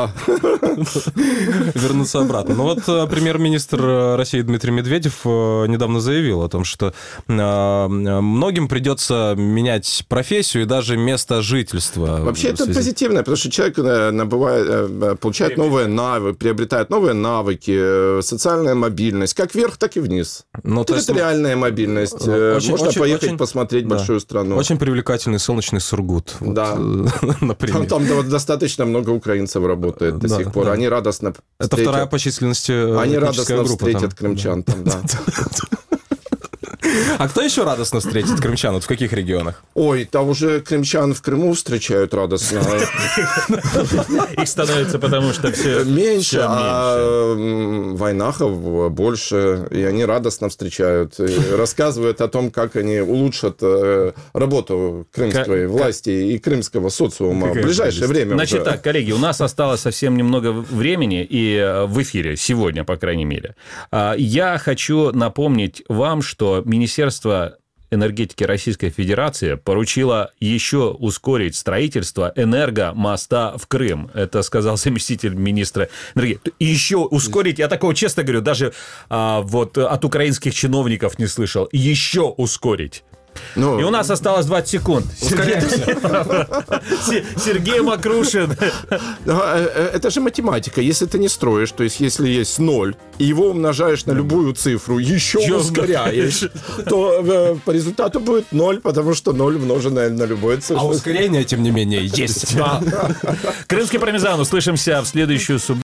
[SPEAKER 3] вернуться обратно. Ну вот премьер-министр России Дмитрий Медведев недавно заявил о том, что многим придется менять профессию и даже место жительства.
[SPEAKER 4] Вообще это позитивно, потому что человек получает новые навыки, приобретает новые навыки, социальная мобильность, как вверх, так и вниз. Территориальная мобильность. Можно поехать посмотреть большую страну.
[SPEAKER 3] Очень привлекательный солнечный Сургут.
[SPEAKER 4] Да.
[SPEAKER 3] Например.
[SPEAKER 4] Там достаточно много украинцев работает до сих пор. Они радостно
[SPEAKER 3] встретят. Это вторая по численности.
[SPEAKER 4] Они радостно встретят крымчан там, да.
[SPEAKER 3] А кто еще радостно встретит крымчан? Вот в каких регионах?
[SPEAKER 4] Ой, там уже крымчан в Крыму встречают радостно.
[SPEAKER 2] Их становится, потому что все
[SPEAKER 4] меньше, а войнахов больше, и они радостно встречают, и рассказывают о том, как они улучшат работу крымской власти и крымского социума в ближайшее время.
[SPEAKER 2] Значит так, коллеги, у нас осталось совсем немного времени, и в эфире сегодня, по крайней мере. Я хочу напомнить вам, что Министерство энергетики Российской Федерации поручило еще ускорить строительство энергомоста в Крым. Это сказал заместитель министра энергетики. И еще ускорить, я такого честно говорю, даже вот от украинских чиновников не слышал. Еще ускорить. Ну, и у нас осталось 20 секунд. Сергей Макрушин.
[SPEAKER 4] Это же математика. Если ты не строишь, то есть если есть 0, и его умножаешь на любую цифру, еще ускоряешь, то по результату будет 0, потому что 0 умноженное на любую цифру.
[SPEAKER 3] А ускорение, тем не менее, есть.
[SPEAKER 2] Крымский пармезан. Услышимся в следующую субботу.